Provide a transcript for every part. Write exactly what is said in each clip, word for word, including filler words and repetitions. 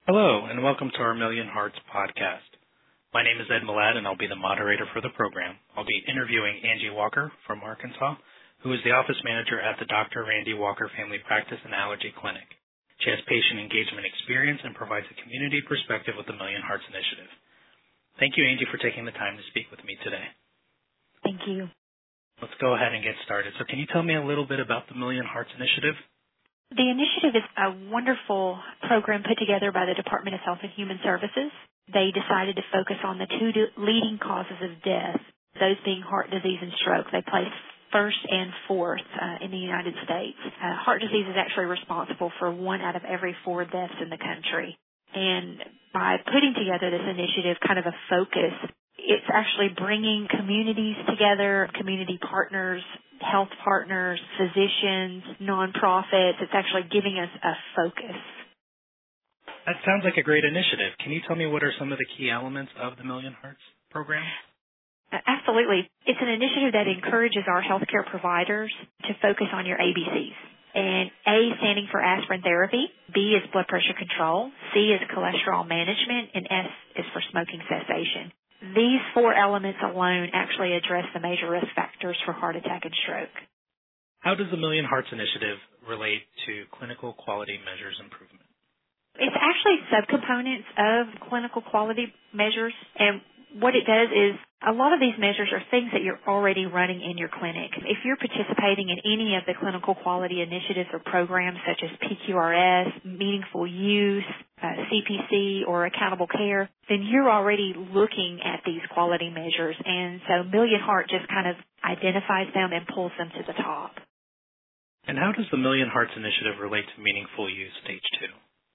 Hello, and welcome to our Million Hearts podcast. My name is Ed Millad, and I'll be the moderator for the program. I'll be interviewing Angie Walker from Arkansas, who is the office manager at the Doctor Randy Walker Family Practice and Allergy Clinic. She has patient engagement experience and provides a community perspective with the Million Hearts Initiative. Thank you, Angie, for taking the time to speak with me today. Thank you. Let's go ahead and get started. So can you tell me a little bit about the Million Hearts Initiative? The initiative is a wonderful program put together by the Department of Health and Human Services. They decided to focus on the two leading causes of death, those being heart disease and stroke. They place first and fourth uh, in the United States. Uh, heart disease is actually responsible for one out of every four deaths in the country. And by putting together this initiative, kind of a focus, it's actually bringing communities together, community partners, health partners, physicians, nonprofits. It's actually giving us a focus. That sounds like a great initiative. Can you tell me what are some of the key elements of the Million Hearts program? Absolutely. It's an initiative that encourages our healthcare providers to focus on your A B Cs. And A standing for aspirin therapy, B is blood pressure control, C is cholesterol management, and S is for smoking cessation. These four elements alone actually address the major risk factors for heart attack and stroke. How does the Million Hearts Initiative relate to clinical quality measures improvement? It's actually subcomponents of clinical quality measures, and what it does is a lot of these measures are things that you're already running in your clinic. If you're participating in any of the clinical quality initiatives or programs such as P Q R S, meaningful use, uh, C P C, or accountable care, then you're already looking at these quality measures. And so Million Heart just kind of identifies them and pulls them to the top. And how does the Million Hearts Initiative relate to meaningful use stage two?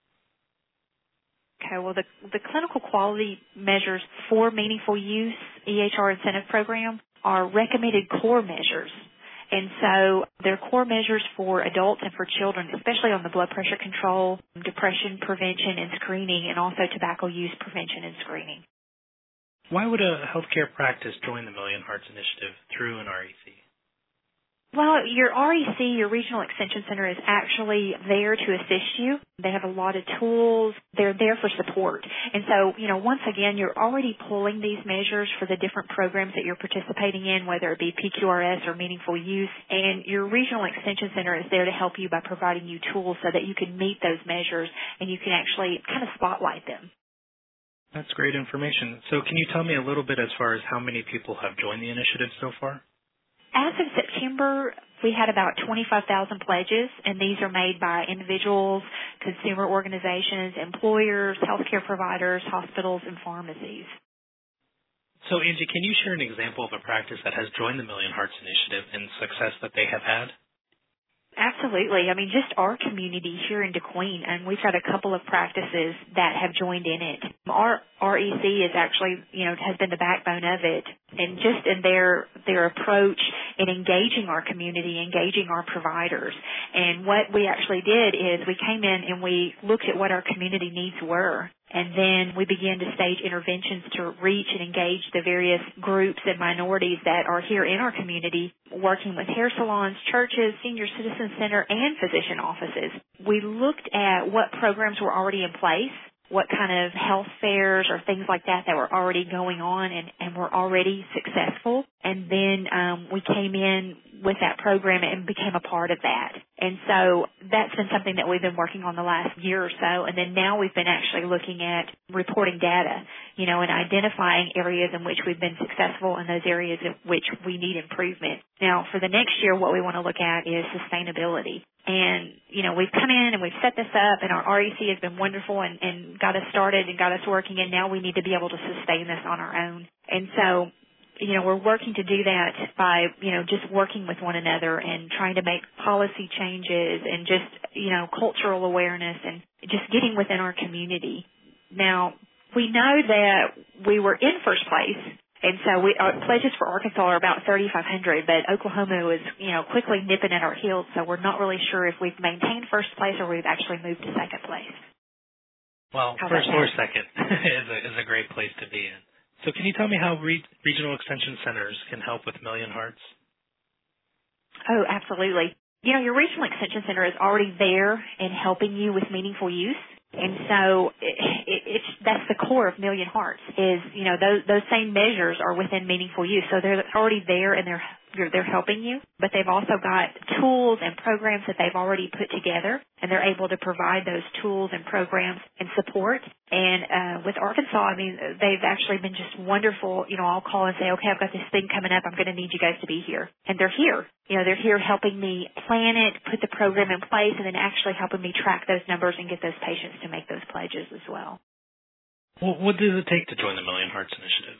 Okay, well, the, the clinical quality measures for meaningful use E H R incentive program are recommended core measures. And so they're core measures for adults and for children, especially on the blood pressure control, depression prevention and screening, and also tobacco use prevention and screening. Why would a healthcare practice join the Million Hearts Initiative through an R E C? Well, your R E C, your Regional Extension Center, is actually there to assist you. They have a lot of tools. They're there for support. And so, you know, once again, you're already pulling these measures for the different programs that you're participating in, whether it be P Q R S or meaningful use. And your Regional Extension Center is there to help you by providing you tools so that you can meet those measures and you can actually kind of spotlight them. That's great information. So can you tell me a little bit as far as how many people have joined the initiative so far? As of September, we had about twenty-five thousand pledges, and these are made by individuals, consumer organizations, employers, healthcare providers, hospitals, and pharmacies. So, Angie, can you share an example of a practice that has joined the Million Hearts Initiative and success that they have had? Absolutely. I mean, just our community here in DeQueen, and we've got a couple of practices that have joined in it. Our R E C is actually, you know, has been the backbone of it, and just in their their approach in engaging our community, engaging our providers. And what we actually did is we came in and we looked at what our community needs were. And then we began to stage interventions to reach and engage the various groups and minorities that are here in our community, working with hair salons, churches, senior citizen center, and physician offices. We looked at what programs were already in place, what kind of health fairs or things like that that were already going on and, and were already successful. And then um, we came in with that program and became a part of that. And so that's been something that we've been working on the last year or so. And then now we've been actually looking at reporting data, you know, and identifying areas in which we've been successful and those areas in which we need improvement. Now, for the next year, what we want to look at is sustainability. And, you know, we've come in and we've set this up, and our R E C has been wonderful and, and got us started and got us working, and now we need to be able to sustain this on our own. And so, you know, we're working to do that by, you know, just working with one another and trying to make policy changes and just, you know, cultural awareness and just getting within our community. Now, we know that we were in first place. And so we, our pledges for Arkansas are about thirty-five hundred, but Oklahoma is, you know, quickly nipping at our heels, so we're not really sure if we've maintained first place or we've actually moved to second place. Well, How first or second is a, is a great place to be in. So can you tell me how re- regional extension centers can help with Million Hearts? Oh, absolutely. You know, your regional extension center is already there in helping you with meaningful use. And so core of Million Hearts is, you know, those, those same measures are within Meaningful Use. So they're already there and they're You're, they're helping you, but they've also got tools and programs that they've already put together, and they're able to provide those tools and programs and support. And uh, with Arkansas, I mean, they've actually been just wonderful. You know, I'll call and say, okay, I've got this thing coming up. I'm going to need you guys to be here. And they're here. You know, they're here helping me plan it, put the program in place, and then actually helping me track those numbers and get those patients to make those pledges as well. Well, what does it take to join the Million Hearts Initiative?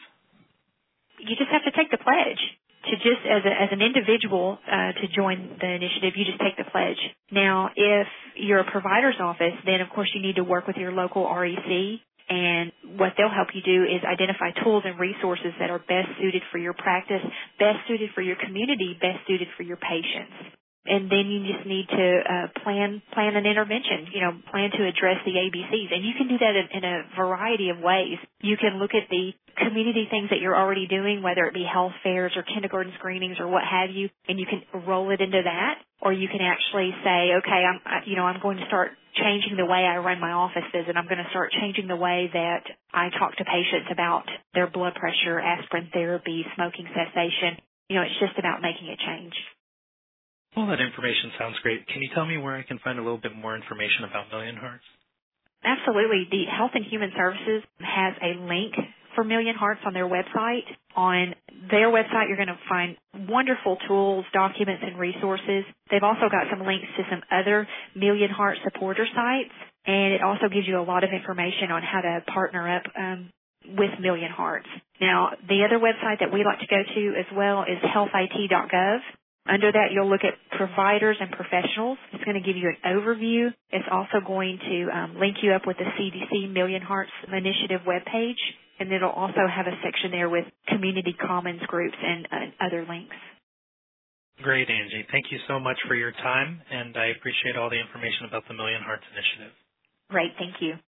You just have to take the pledge. To just as a, as an individual uh, to join the initiative, you just take the pledge. Now, if you're a provider's office, then of course you need to work with your local R E C, and what they'll help you do is identify tools and resources that are best suited for your practice, best suited for your community, best suited for your patients. And then you just need to uh, plan plan an intervention, you know, plan to address the A B Cs. And you can do that in, in a variety of ways. You can look at the community things that you're already doing, whether it be health fairs or kindergarten screenings or what have you, and you can roll it into that. Or you can actually say, okay, I'm, you know, I'm going to start changing the way I run my offices, and I'm going to start changing the way that I talk to patients about their blood pressure, aspirin therapy, smoking cessation. You know, it's just about making a change. All that information sounds great. Can you tell me where I can find a little bit more information about Million Hearts? Absolutely. The Health and Human Services has a link for Million Hearts on their website. On their website, you're going to find wonderful tools, documents, and resources. They've also got some links to some other Million Hearts supporter sites, and it also gives you a lot of information on how to partner up um, with Million Hearts. Now, the other website that we like to go to as well is health I T dot gov. Under that, you'll look at providers and professionals. It's going to give you an overview. It's also going to um, link you up with the C D C Million Hearts Initiative webpage, and it'll also have a section there with community commons groups and uh, other links. Great, Angie. Thank you so much for your time, and I appreciate all the information about the Million Hearts Initiative. Great. Thank you.